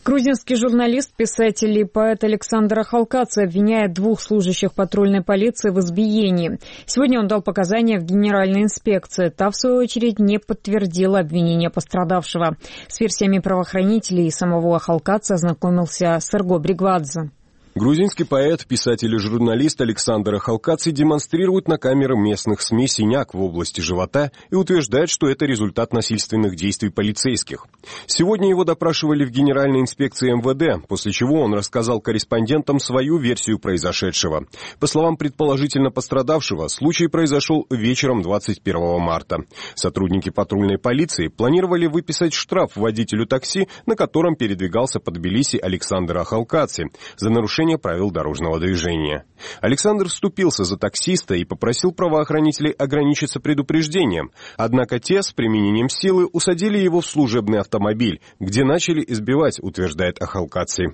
Грузинский журналист, писатель и поэт Александр Ахалкадзе обвиняет 2 служащих патрульной полиции в избиении. Сегодня он дал показания в Генеральной инспекции. Та, в свою очередь, не подтвердила обвинения пострадавшего. С версиями правоохранителей и самого Ахалкадзе ознакомился Серго Бригвадзе. Грузинский поэт, писатель и журналист Александр Ахалкадзе демонстрирует на камеры местных СМИ синяк в области живота и утверждает, что это результат насильственных действий полицейских. Сегодня его допрашивали в Генеральной инспекции МВД, после чего он рассказал корреспондентам свою версию произошедшего. По словам предположительно пострадавшего, случай произошел вечером 21 марта. Сотрудники патрульной полиции планировали выписать штраф водителю такси, на котором передвигался по Тбилиси Александр Ахалкадзе за нарушение правил дорожного движения. Александр вступился за таксиста и попросил правоохранителей ограничиться предупреждением. Однако те с применением силы усадили его в служебный автомобиль, где начали избивать, утверждает Ахалкадзе.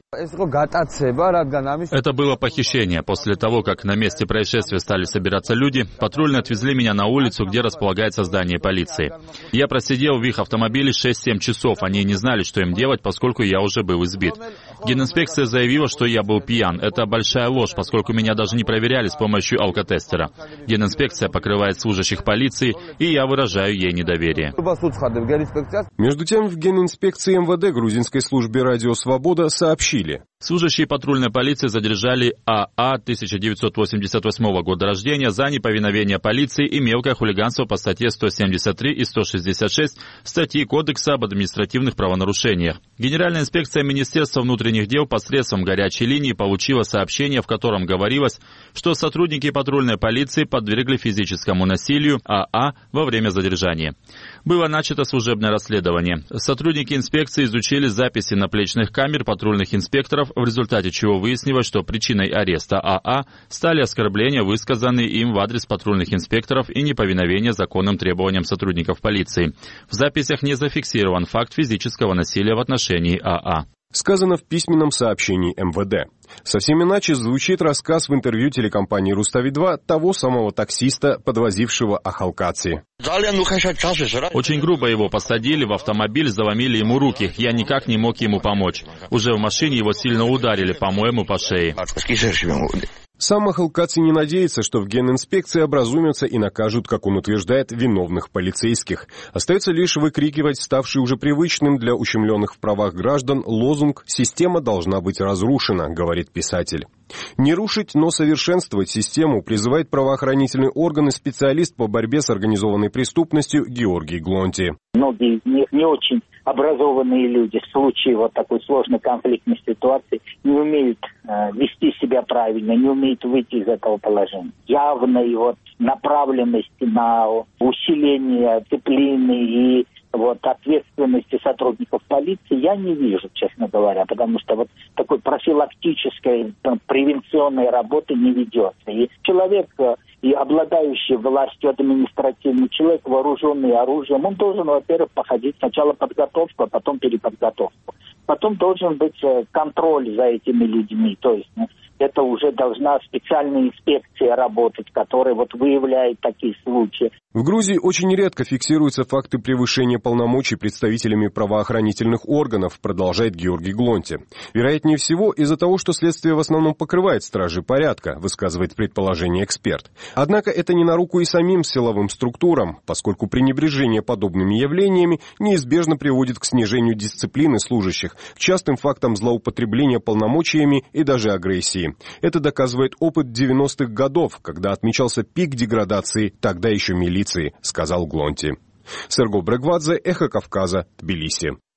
Это было похищение. После того, как на месте происшествия стали собираться люди, патрульные отвезли меня на улицу, где располагается здание полиции. Я просидел в их автомобиле 6-7 часов. Они не знали, что им делать, поскольку я уже был избит. Генинспекция заявила, что я был пьян. Это большая ложь, поскольку меня даже не проверяли с помощью алкотестера. Генинспекция покрывает служащих полиции, и я выражаю ей недоверие. Между тем, в Генинспекции МВД грузинской службе «Радио Свобода» сообщили. Служащие патрульной полиции задержали АА 1988 года рождения за неповиновение полиции и мелкое хулиганство по статье 173 и 166 статьи Кодекса об административных правонарушениях. Генеральная инспекция Министерства внутренних дел посредством горячей линии получила сообщение, в котором говорилось, что сотрудники патрульной полиции подвергли физическому насилию АА во время задержания. Было начато служебное расследование. Сотрудники инспекции изучили записи наплечных камер патрульных инспекторов, в результате чего выяснилось, что причиной ареста АА стали оскорбления, высказанные им в адрес патрульных инспекторов, и неповиновение законным требованиям сотрудников полиции. В записях не зафиксирован факт физического насилия в отношении АА. Сказано в письменном сообщении МВД. Совсем иначе звучит рассказ в интервью телекомпании «Рустави-2» того самого таксиста, подвозившего Ахалкадзе. Очень грубо его посадили в автомобиль, заломили ему руки. Я никак не мог ему помочь. Уже в машине его сильно ударили, по-моему, по шее. Сам Ахалкадзе не надеется, что в Генинспекции образумятся и накажут, как он утверждает, виновных полицейских. Остается лишь выкрикивать ставший уже привычным для ущемленных в правах граждан лозунг «Система должна быть разрушена», говорит писатель. Не рушить, но совершенствовать систему призывает правоохранительный орган и специалист по борьбе с организованной преступностью Георгий Глонти. Многие из них не очень образованные люди в случае вот такой сложной конфликтной ситуации не умеют вести себя правильно, не умеют выйти из этого положения. Явной вот направленности на усиление дисциплины и ответственности сотрудников полиции я не вижу, честно говоря, потому что вот такой профилактической, превенционной работы не ведется. И человек, и обладающий властью административный человек, вооруженный оружием, он должен, во-первых, проходить сначала подготовку, а потом переподготовку. Потом должен быть контроль за этими людьми, то есть это уже должна специальная инспекция работать, которая выявляет такие случаи. В Грузии очень редко фиксируются факты превышения полномочий представителями правоохранительных органов, продолжает Георгий Глонти. Вероятнее всего из-за того, что следствие в основном покрывает стражи порядка, высказывает предположение эксперт. Однако это не на руку и самим силовым структурам, поскольку пренебрежение подобными явлениями неизбежно приводит к снижению дисциплины служащих, к частым фактам злоупотребления полномочиями и даже агрессии. Это доказывает опыт 90-х годов, когда отмечался пик деградации тогда еще милиции, сказал Глонти. Серго Бригвадзе, Эхо Кавказа, Тбилиси.